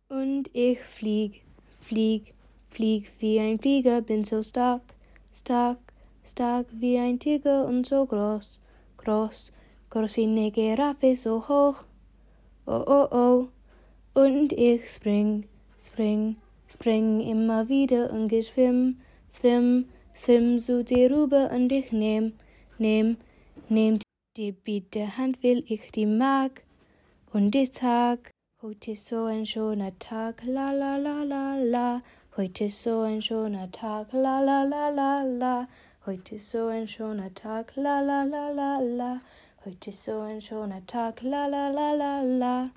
Und ich flieg, flieg, flieg wie ein Flieger, bin so stark, stark, stark wie ein Tiger und so groß, groß, groß wie eine Giraffe, so hoch. Oh, oh, oh. Und ich spring, spring, spring immer wieder und geschwimm, schwimm, schwimm zu dir rüber und ich nehm die bitte Hand, will ich die mag. Und ich sag, heute ist so ein schöner Tag, la la la la la. Heute ist so ein schöner Tag, la la la la la. Heute ist so ein schöner Tag, la la la la la. Heute ist so ein schöner Tag, la la la la la.